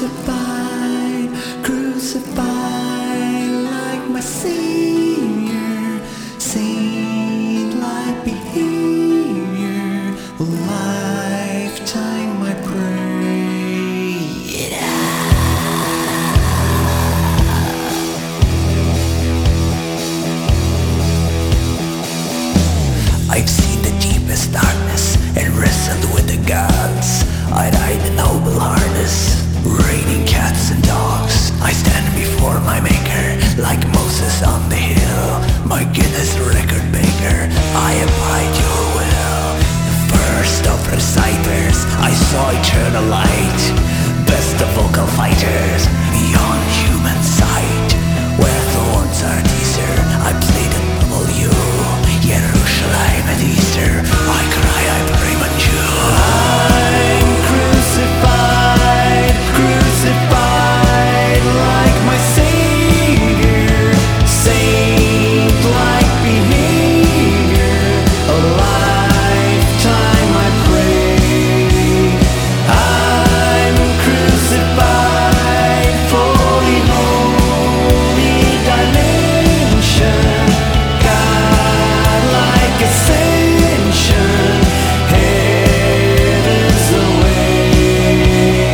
crucified, crucified like my Savior, saint-like behavior, a lifetime I pray. I've seen the deepest darkness and wrestled with the gods. I ride a noble harness, raining cats and dogs. I stand before my maker, like Moses on the hill, my Guinness record maker. I abide your will. The first of reciters, I saw eternal light, best of vocal fighters, beyond human sight. Where thorns are teaser, I played a double U. Jerusalem at Easter, I cry, I pray, but you. I'm crucified, crucified like my Savior, saint-like behavior, a lifetime I pray. I'm crucified for the holy dimension, ascension, heaven's the way.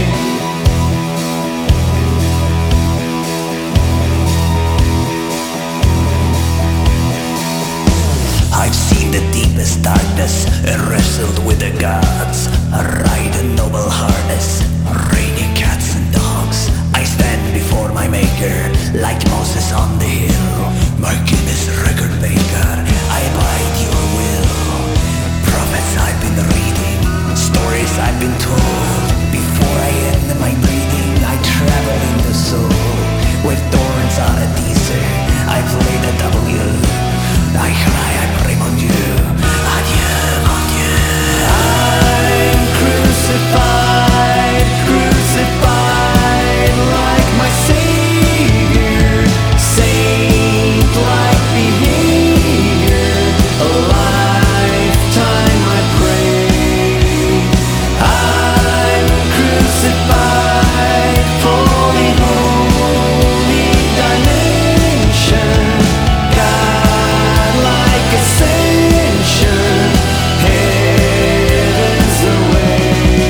I've seen the deepest darkness and wrestled with the gods. I ride a noble harness, raining cats and dogs. I stand before my maker, like Moses on the hill, my Guinness record maker. I abide your will. Prophets I've been reading, stories I've been told. Before I end my breathing, I travel in the soul. With thorns on a desert, I play the W. I cry, I pray, mon Dieu. Adieu, mon Dieu. I'm crucified, crucified like my Savior, saint-like behavior, a lifetime I pray. I'm crucified for the holy dimension, God-like ascension, heaven's the way.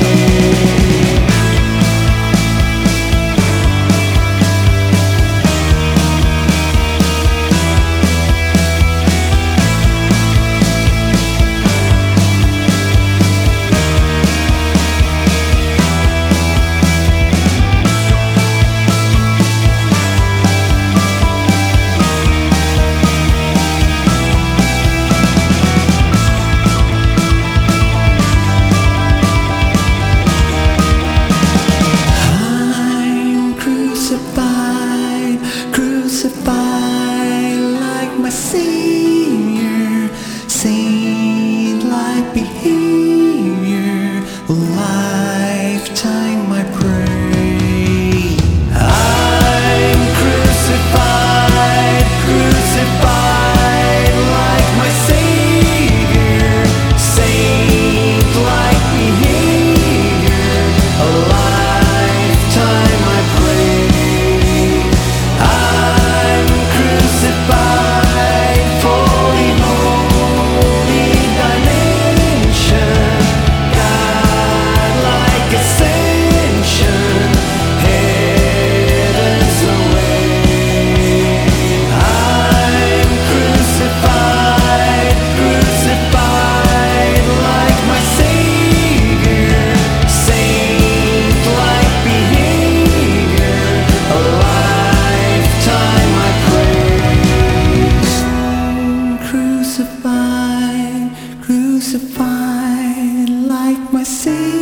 Crucified, crucified like my Savior, saint-like behavior, a lifetime I pray. I'm crucified, crucified like my Savior, saint-like behavior, a lifetime I pray. I'm crucified for the holy dimension, God-like ascension, heaven's the way. I'm crucified, crucified like my Savior, saint-like behavior, a lifetime I praise. Crucified, crucified like my Savior.